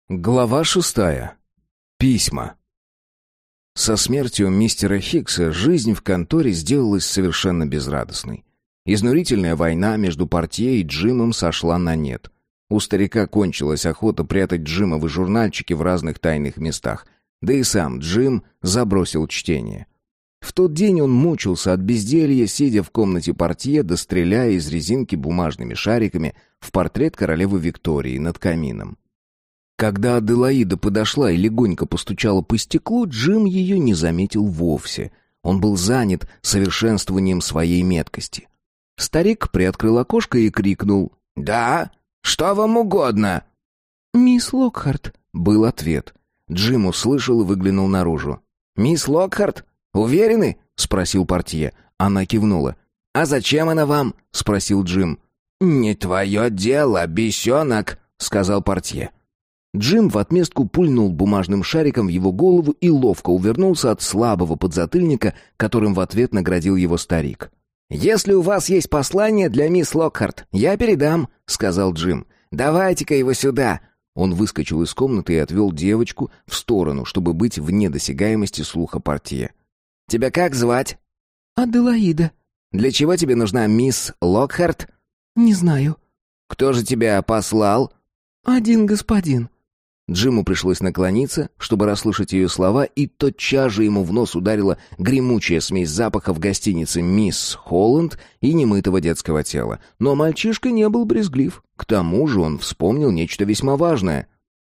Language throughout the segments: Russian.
Глава 6. Письма. Со смертью мистера Хиггса жизнь в конторе сделалась совершенно безрадостной. Изнурительная война между портье и Джимом сошла на нет. У старика кончилась охота прятать Джимовы журнальчики в разных тайных местах, да и сам Джим забросил чтение. В тот день он мучился от безделья, сидя в комнате портье, да стреляя из резинки бумажными шариками в портрет королевы Виктории над камином. Когда Аделаида подошла и легонько постучала по стеклу, Джим ее не заметил вовсе. Он был занят совершенствованием своей меткости. Старик приоткрыл окошко и крикнул: «Да? Что вам угодно?» «Мисс Локхарт», — был ответ. Джим услышал и выглянул наружу. «Мисс Локхарт? Уверены?» — спросил портье. Она кивнула. «А зачем она вам?» — спросил Джим. «Не твое дело, бесенок», — сказал портье. Джим в отместку пульнул бумажным шариком в его голову и ловко увернулся от слабого подзатыльника, которым в ответ наградил его старик. «Если у вас есть послание для мисс Локхарт, я передам», — сказал Джим. «Давайте-ка его сюда». Он выскочил из комнаты и отвел девочку в сторону, чтобы быть вне досягаемости слуха портье. «Тебя как звать?» «Аделаида». «Для чего тебе нужна мисс Локхарт?» «Не знаю». «Кто же тебя послал?» «Один господин». Джиму пришлось наклониться, чтобы расслышать ее слова, и тотчас же ему в нос ударила гремучая смесь запахов гостиницы «Мисс Холланд» и немытого детского тела. Но мальчишка не был брезглив. К тому же он вспомнил нечто весьма важное.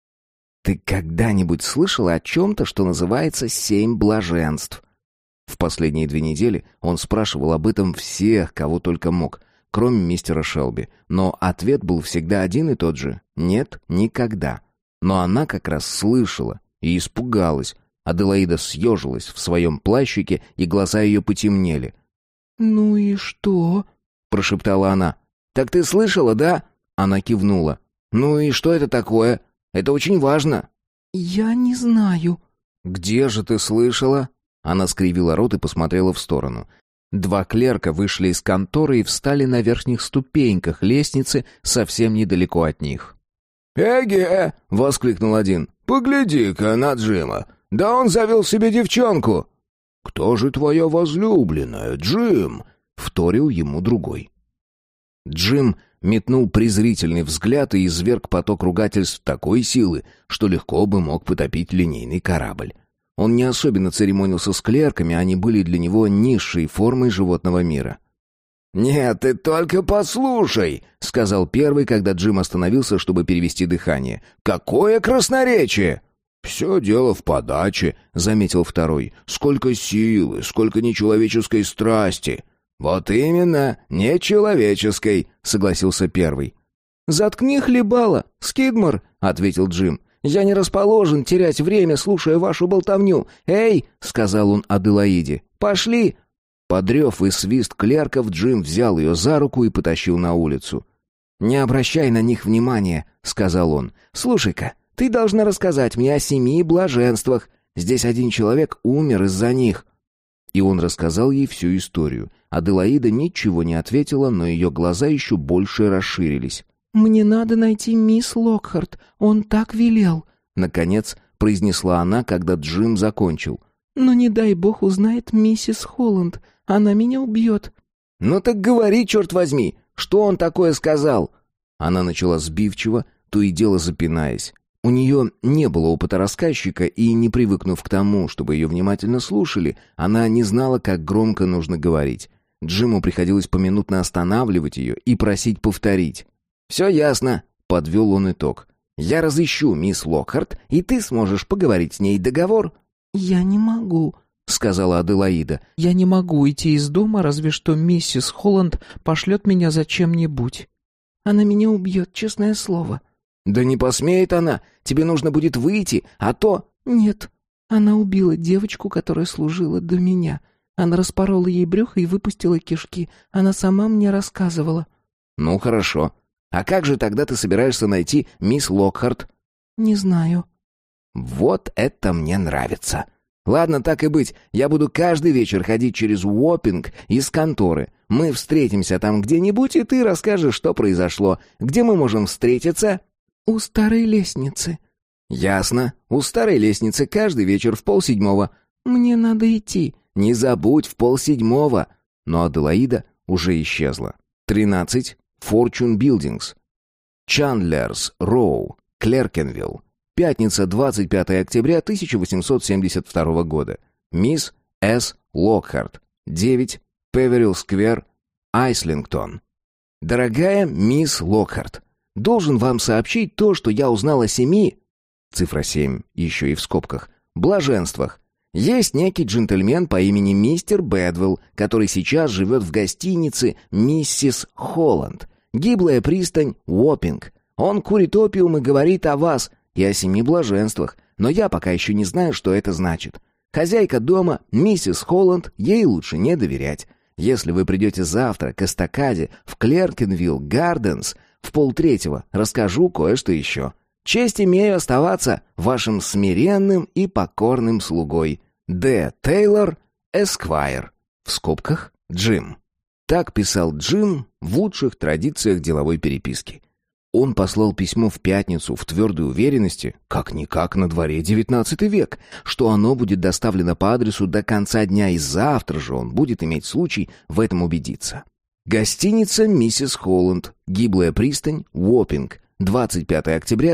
«Ты когда-нибудь слышала о чем-то, что называется «семь блаженств»?» В последние 2 недели он спрашивал об этом всех, кого только мог, кроме мистера Шелби. Но ответ был всегда один и тот же: «Нет, никогда». Но она как раз слышала и испугалась. Аделаида съежилась в своем плащике, и глаза ее потемнели. «Ну и что?» — прошептала она. «Так ты слышала, да?» Она кивнула. «Ну и что это такое? Это очень важно». «Я не знаю». «Где же ты слышала?» Она скривила рот и посмотрела в сторону. 2 клерка вышли из конторы и встали на верхних ступеньках лестницы совсем недалеко от них. «Эге!» — воскликнул один. «Погляди-ка на Джима! Да он завел себе девчонку!» «Кто же твоя возлюбленная, Джим?» — вторил ему другой. Джим метнул презрительный взгляд и изверг поток ругательств такой силы, что легко бы мог потопить линейный корабль. Он не особенно церемонился с клерками, они были для него низшей формой животного мира. «Нет, ты только послушай», — сказал первый, когда Джим остановился, чтобы перевести дыхание. «Какое красноречие!» «Все дело в подаче», — заметил второй. «Сколько силы, сколько нечеловеческой страсти». «Вот именно, нечеловеческой», — согласился первый. «Заткни хлебало, Скидмор», — ответил Джим. «Я не расположен терять время, слушая вашу болтовню. Эй», — сказал он Аделаиде, — «пошли». Под рев и свист клерков Джим взял ее за руку и потащил на улицу. «Не обращай на них внимания», — сказал он. «Слушай-ка, ты должна рассказать мне о 7 блаженствах. Здесь один человек умер из-за них». И он рассказал ей всю историю. Аделаида ничего не ответила, но ее глаза еще больше расширились. «Мне надо найти мисс Локхарт, он так велел», — наконец произнесла она, когда Джим закончил. «Но не дай бог узнает миссис Холланд. Она меня убьет». «Ну так говори, черт возьми, что он такое сказал?» Она начала сбивчиво, то и дело запинаясь. У нее не было опыта рассказчика, и, не привыкнув к тому, чтобы ее внимательно слушали, она не знала, как громко нужно говорить. Джиму приходилось поминутно останавливать ее и просить повторить. «Все ясно», — подвел он итог. «Я разыщу мисс Локхарт, и ты сможешь поговорить с ней. Договор?» «Я не могу», — сказала Аделаида. «Я не могу идти из дома, разве что миссис Холланд пошлет меня за чем-нибудь. Она меня убьет, честное слово». «Да не посмеет она. Тебе нужно будет выйти, а то...» «Нет, она убила девочку, которая служила до меня. Она распорола ей брюхо и выпустила кишки. Она сама мне рассказывала». «Ну, хорошо. А как же тогда ты собираешься найти мисс Локхарт?» «Не знаю». «Вот это мне нравится. Ладно, так и быть, я буду каждый вечер ходить через Уоппинг из конторы. Мы встретимся там где-нибудь, и ты расскажешь, что произошло. Где мы можем встретиться?» «У старой лестницы». «Ясно. У старой лестницы каждый вечер в 6:30. «Мне надо идти». «Не забудь, в 6:30. Но Аделаида уже исчезла. 13. Fortune Buildings. Чандлерс Роу, Клеркенвилл. Пятница, 25 октября 1872 года. Мисс С. Локхарт. 9. Певерилл Сквер, Айслингтон. Дорогая мисс Локхарт, должен вам сообщить то, что я узнал о 7, цифра 7, еще и в скобках, блаженствах. Есть некий джентльмен по имени мистер Бэдвелл, который сейчас живет в гостинице «Миссис Холланд». Гиблая пристань, Уоппинг. Он курит опиум и говорит о вас и о 7 блаженствах, но я пока еще не знаю, что это значит. Хозяйка дома, миссис Холланд, ей лучше не доверять. Если вы придете завтра к эстакаде в Клеркенвилл Гарденс в 2:30, расскажу кое-что еще. Честь имею оставаться вашим смиренным и покорным слугой. Д. Тейлор, Эсквайр. В скобках Джим. Так писал Джим в лучших традициях деловой переписки. Он послал письмо в пятницу в твердой уверенности, как-никак на дворе 19 век, что оно будет доставлено по адресу до конца дня, и завтра же он будет иметь случай в этом убедиться. Гостиница «Миссис Холланд», Гиблая пристань, Уоппинг, 25 октября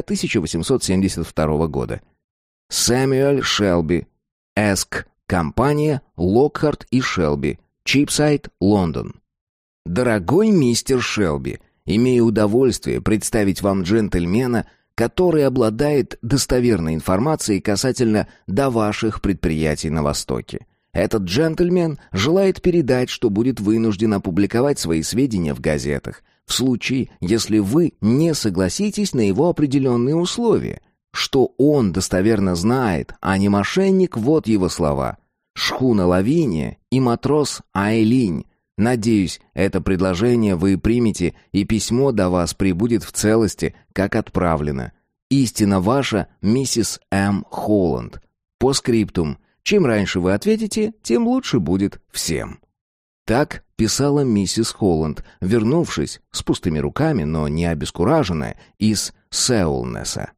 1872 года. Сэмюэль Шелби, Эск, компания Локхарт и Шелби, Чипсайд, Лондон. Дорогой мистер Шелби, имею удовольствие представить вам джентльмена, который обладает достоверной информацией касательно до ваших предприятий на Востоке. Этот джентльмен желает передать, что будет вынужден опубликовать свои сведения в газетах, в случае, если вы не согласитесь на его определенные условия. Что он достоверно знает, а не мошенник, вот его слова. Шхуна Лавиния и матрос Айлинь. Надеюсь, это предложение вы примете, и письмо до вас прибудет в целости, как отправлено. Истинно ваша, миссис М. Холланд. По скриптум. Чем раньше вы ответите, тем лучше будет всем. Так писала миссис Холланд, вернувшись с пустыми руками, но не обескураженная, из Сеулнеса.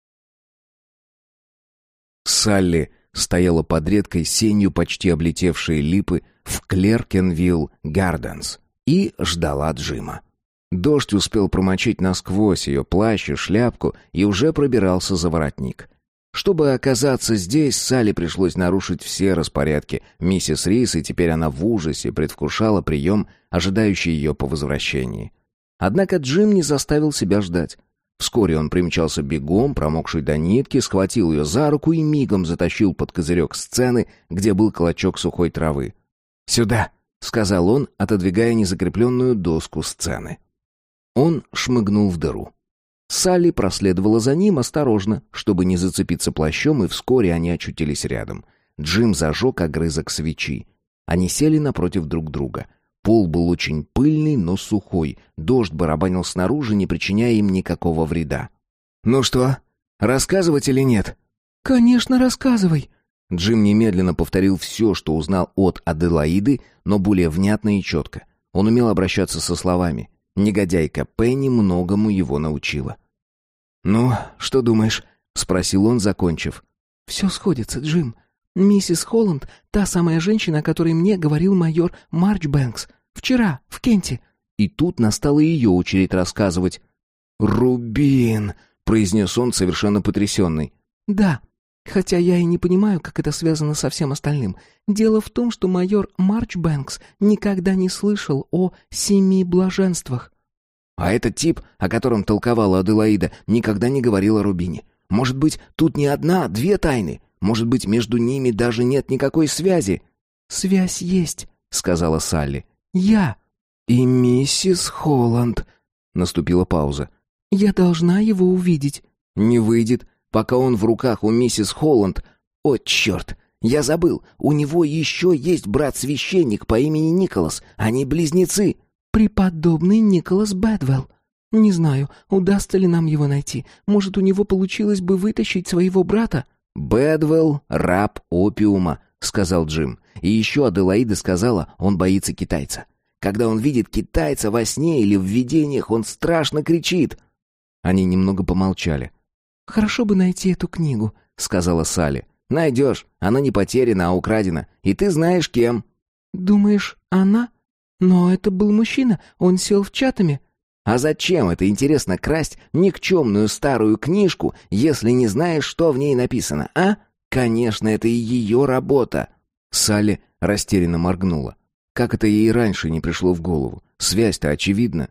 Салли стояла под редкой сенью почти облетевшей липы в Клеркенвилл Гарденс и ждала Джима. Дождь успел промочить насквозь ее плащ и шляпку и уже пробирался за воротник. Чтобы оказаться здесь, Салли пришлось нарушить все распорядки миссис Рис, и теперь она в ужасе предвкушала прием, ожидающий ее по возвращении. Однако Джим не заставил себя ждать. Вскоре он примчался бегом, промокший до нитки, схватил ее за руку и мигом затащил под козырек сцены, где был клочок сухой травы. «Сюда!» — сказал он, отодвигая незакрепленную доску сцены. Он шмыгнул в дыру. Салли проследовала за ним осторожно, чтобы не зацепиться плащом, и вскоре они очутились рядом. Джим зажег огрызок свечи. Они сели напротив друг друга. Пол был очень пыльный, но сухой. Дождь барабанил снаружи, не причиняя им никакого вреда. «Ну что, рассказывать или нет?» «Конечно, рассказывай». Джим немедленно повторил все, что узнал от Аделаиды, но более внятно и четко. Он умел обращаться со словами. Негодяйка Пенни многому его научила. «Ну, что думаешь?» — спросил он, закончив. «Все сходится, Джим. Миссис Холланд — та самая женщина, о которой мне говорил майор Марчбэнкс. Вчера, в Кенте». И тут настала ее очередь рассказывать. «Рубин!» — произнес он, совершенно потрясенный. «Да, хотя я и не понимаю, как это связано со всем остальным. Дело в том, что майор Марчбэнкс никогда не слышал о 7 блаженствах». А этот тип, о котором толковала Аделаида, никогда не говорил о Рубине. Может быть, тут не одна, а 2 тайны? Может быть, между ними даже нет никакой связи? «Связь есть», — сказала Салли. «Я». «И миссис Холланд». Наступила пауза. «Я должна его увидеть». «Не выйдет, пока он в руках у миссис Холланд. О, черт! Я забыл, у него еще есть брат-священник по имени Николас. Они близнецы». «Преподобный Николас Бэдвелл. Не знаю, удастся ли нам его найти. Может, у него получилось бы вытащить своего брата?» «Бэдвелл — раб опиума», — сказал Джим. «И еще Аделаида сказала, он боится китайца. Когда он видит китайца во сне или в видениях, он страшно кричит». Они немного помолчали. «Хорошо бы найти эту книгу», — сказала Салли. «Найдешь. Она не потеряна, а украдена. И ты знаешь, кем». «Думаешь, она? Но это был мужчина, он сел в чатами». «А зачем это, интересно, красть никчемную старую книжку, если не знаешь, что в ней написано, а? Конечно, это и ее работа». Салли растерянно моргнула. Как это ей раньше не пришло в голову? Связь-то очевидна.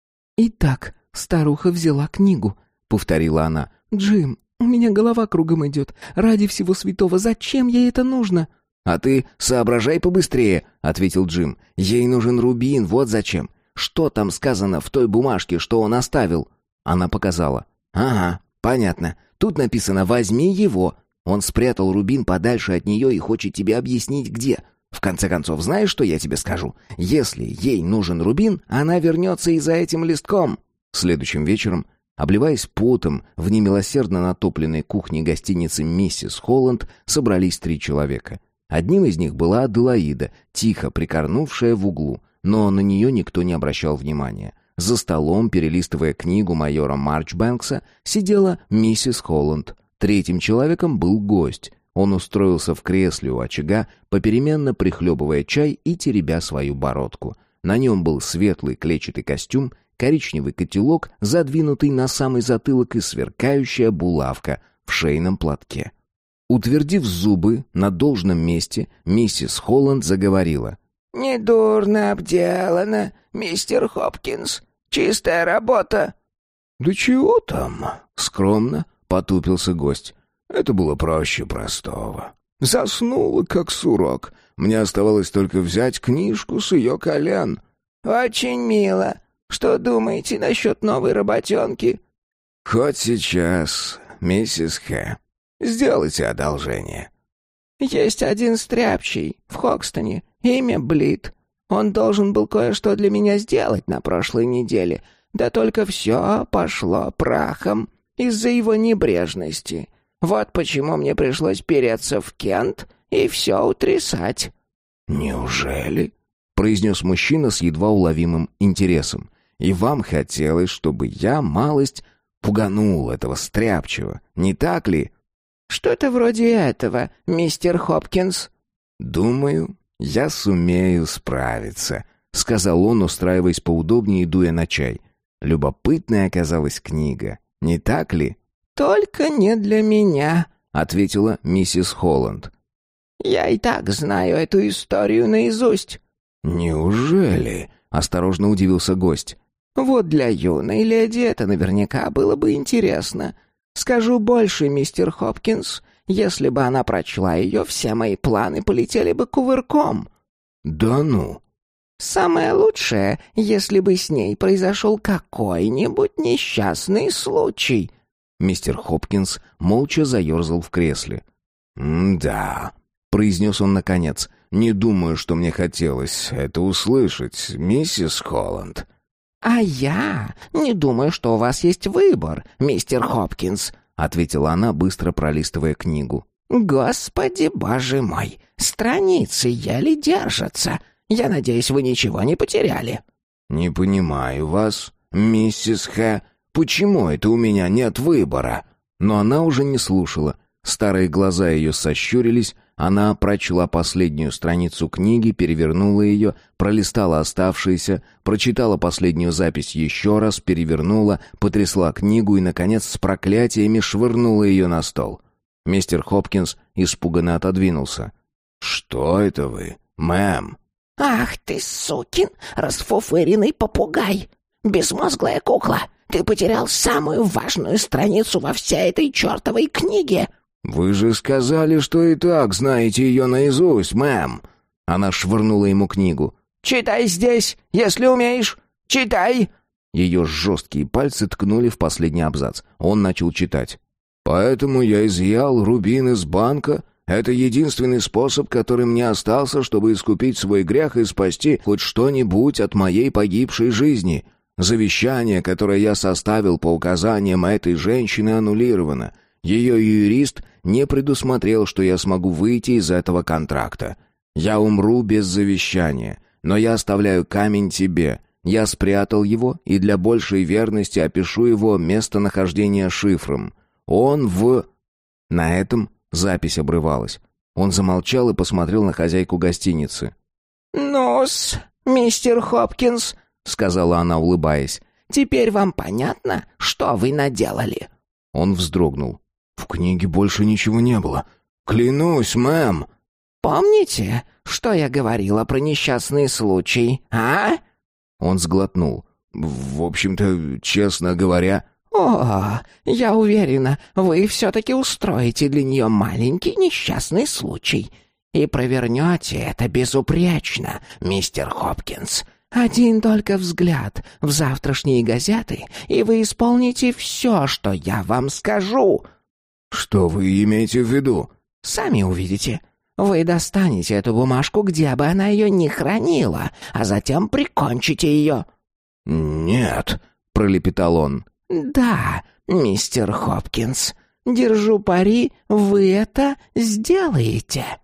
«Итак, старуха взяла книгу», — повторила она. «Джим, у меня голова кругом идет. Ради всего святого, зачем ей это нужно?» «А ты соображай побыстрее», — ответил Джим. «Ей нужен рубин, вот зачем. Что там сказано в той бумажке, что он оставил?» Она показала. «Ага, понятно. Тут написано «возьми его». Он спрятал рубин подальше от нее и хочет тебе объяснить, где. В конце концов, знаешь, что я тебе скажу? Если ей нужен рубин, она вернется и за этим листком». Следующим вечером, обливаясь потом, в немилосердно натопленной кухне гостиницы «Миссис Холланд» собрались 3 человека. Одним из них была Аделаида, тихо прикорнувшая в углу, но на нее никто не обращал внимания. За столом, перелистывая книгу майора Марчбэнкса, сидела миссис Холланд. Третьим человеком был гость. Он устроился в кресле у очага, попеременно прихлебывая чай и теребя свою бородку. На нем был светлый клетчатый костюм, коричневый котелок, задвинутый на самый затылок, и сверкающая булавка в шейном платке. Утвердив зубы на должном месте, миссис Холланд заговорила. «Недурно обделано, мистер Хопкинс. Чистая работа». «Да чего там?» — скромно потупился гость. «Это было проще простого. Заснула, как сурок. Мне оставалось только взять книжку с ее колен». «Очень мило. Что думаете насчет новой работенки?» «Хоть сейчас, миссис Хэ. Сделайте одолжение». «Есть один стряпчий в Хокстоне, имя Блит. Он должен был кое-что для меня сделать на прошлой неделе, да только все пошло прахом из-за его небрежности. Вот почему мне пришлось переться в Кент и все утрясать». «Неужели?» — произнес мужчина с едва уловимым интересом. «И вам хотелось, чтобы я малость пуганул этого стряпчего, не так ли?» «Что-то вроде этого, мистер Хопкинс». «Думаю, я сумею справиться», — сказал он, устраиваясь поудобнее и дуя на чай. Любопытная оказалась книга, не так ли? «Только не для меня», — ответила миссис Холланд. «Я и так знаю эту историю наизусть». «Неужели?» — осторожно удивился гость. «Вот для юной леди это наверняка было бы интересно. Скажу больше, мистер Хопкинс, если бы она прочла ее, все мои планы полетели бы кувырком». «Да ну!» «Самое лучшее, если бы с ней произошел какой-нибудь несчастный случай». Мистер Хопкинс молча заерзал в кресле. «Да», — произнес он наконец, — «не думаю, что мне хотелось это услышать, миссис Холланд». «А я не думаю, что у вас есть выбор, мистер Хопкинс», — ответила она, быстро пролистывая книгу. «Господи, боже мой, страницы еле держатся. Я надеюсь, вы ничего не потеряли». «Не понимаю вас, миссис Хэ. Почему это у меня нет выбора?» Но она уже не слушала. Старые глаза ее сощурились, она прочла последнюю страницу книги, перевернула ее, пролистала оставшиеся, прочитала последнюю запись еще раз, перевернула, потрясла книгу и, наконец, с проклятиями швырнула ее на стол. Мистер Хопкинс испуганно отодвинулся. «Что это вы, мэм?» «Ах ты, сукин, расфуфыренный попугай! Безмозглая кукла! Ты потерял самую важную страницу во всей этой чертовой книге!» «Вы же сказали, что и так знаете ее наизусть, мэм!» Она швырнула ему книгу. «Читай здесь, если умеешь! Читай!» Ее жесткие пальцы ткнули в последний абзац. Он начал читать. «Поэтому я изъял рубин из банка. Это единственный способ, который мне остался, чтобы искупить свой грех и спасти хоть что-нибудь от моей погибшей жизни. Завещание, которое я составил по указаниям этой женщины, аннулировано. Ее юрист не предусмотрел, что я смогу выйти из этого контракта. Я умру без завещания, но я оставляю камень тебе. Я спрятал его и для большей верности опишу его местонахождение шифром. Он в...» На этом запись обрывалась. Он замолчал и посмотрел на хозяйку гостиницы. «Ну-с, мистер Хопкинс», — сказала она, улыбаясь, — «теперь вам понятно, что вы наделали?» Он вздрогнул. «В книге больше ничего не было. Клянусь, мэм!» «Помните, что я говорила про несчастный случай, а?» Он сглотнул. «В общем-то, честно говоря...» «О, я уверена, вы все-таки устроите для нее маленький несчастный случай. И провернете это безупречно, мистер Хопкинс. Один только взгляд в завтрашние газеты, и вы исполните все, что я вам скажу». «Что вы имеете в виду?» «Сами увидите. Вы достанете эту бумажку, где бы она ее ни хранила, а затем прикончите ее». «Нет», — пролепетал он. «Да, мистер Хопкинс, держу пари, вы это сделаете».